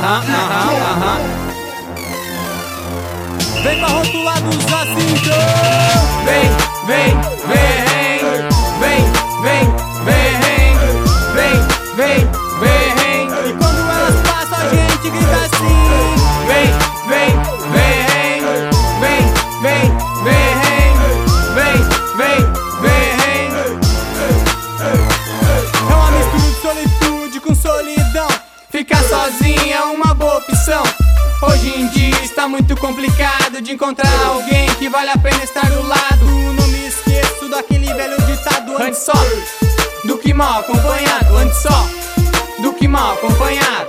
Vem pra rotular dos assim, vem, vem, vem, vem, vem, vem, vem, vem, vem. E quando elas passam a gente grita assim: vem, vem, vem, vem, vem, vem, vem, vem, vem. É uma mistura de solitude com solidão. Ficar sozinho é uma boa opção. Hoje em dia está muito complicado de encontrar alguém que vale a pena estar do lado. Não me esqueço daquele velho ditado: antes só do que mal acompanhado. Antes só do que mal acompanhado.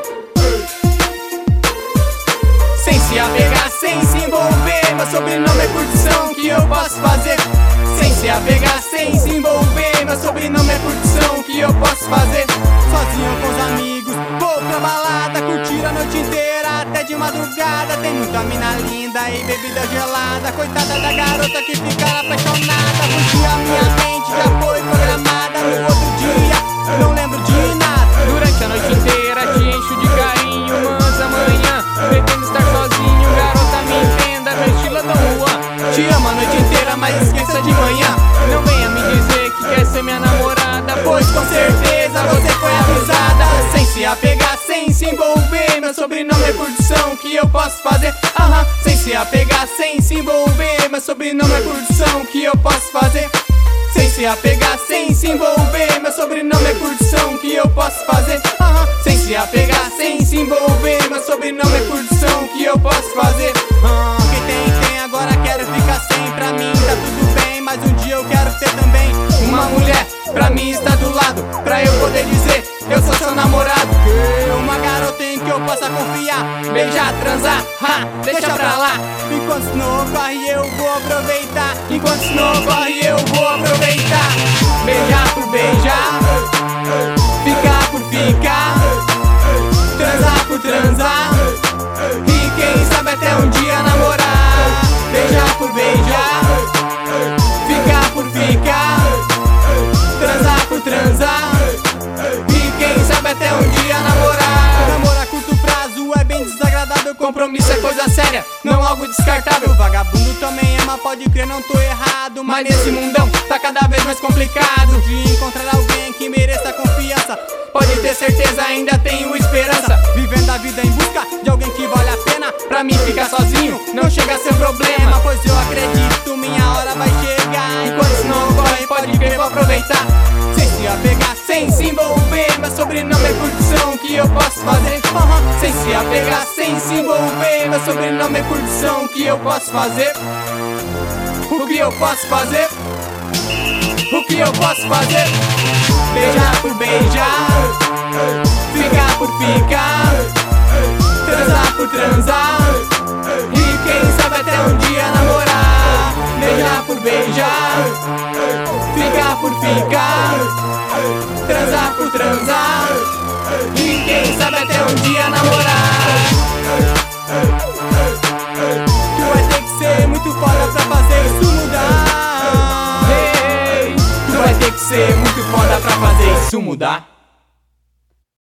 Sem se apegar, sem se envolver. Meu sobrenome é curtição, que eu posso fazer? Sem se apegar, sem se envolver. Meu sobrenome é curtição, que eu posso fazer? Sozinho com os amigos, vou pra balada, curtir a noite inteira até de madrugada. Tem muita mina linda e bebida gelada. Coitada da garota que fica apaixonada. Porque a minha mente já foi programada. No outro dia, não lembro de nada. Durante a noite inteira te encho de carinho, mas amanhã pretendo estar sozinho. Garota, me entenda, meu estilo é Dom Juan. Te amo a noite inteira, mas esqueça de manhã. Não venha me dizer que quer ser minha namorada, pois com certeza você foi avisada. Sem se apegar, sem se envolver. Meu sobrenome é curtição, que eu posso fazer? Sem se apegar, sem se envolver. Meu sobrenome é curtição, que eu posso fazer? Sem se apegar, sem se envolver. Meu sobrenome é curtição, que eu posso fazer? Sem se apegar, sem se envolver. Meu sobrenome é curtição, que eu posso fazer? Quem tem, agora quero ficar sem. Pra mim tá tudo bem, mas um dia eu quero ter também uma mulher pra mim está do lado, pra eu poder dizer eu sou seu namorado. Uma garota em que eu possa confiar, beijar, transar, deixa pra lá. Enquanto isso não ocorre eu vou aproveitar. Enquanto isso não ocorre eu vou aproveitar. Beijar por beijar, ficar por ficar, transar por transar, e quem sabe até um dia namorar. Beijar por beijar, ficar por ficar, transar por transar, e quem sabe até um dia namorar. Namorar a curto prazo é bem desagradável. Compromisso é coisa séria, não algo descartável. Vagabundo também ama, pode crer, não tô errado. Mas nesse mundão tá cada vez mais complicado de encontrar alguém que mereça confiança. Pode ter certeza, ainda tenho esperança. Vivendo a vida em busca de alguém que vale a pena. Pra mim ficar sozinho não chega a ser problema, pois eu acredito, minha hora vai chegar. Enquanto isso não ocorre, pode crer, vou aproveitar. Sem se apegar, sem se envolver. Meu sobrenome é curtição, que eu posso fazer? Sem se apegar, sem se envolver. Meu sobrenome é curtição, que eu posso fazer? O que eu posso fazer? O que eu posso fazer? Beijar por beijar, ficar por ficar, transar por transar, e quem sabe até um dia namorar. Beijar por beijar, ficar por ficar, transar por transar, e quem sabe até um dia namorar. Tu vai ter que ser muito foda pra fazer isso mudar. Tu vai ter que ser muito foda pra fazer isso mudar.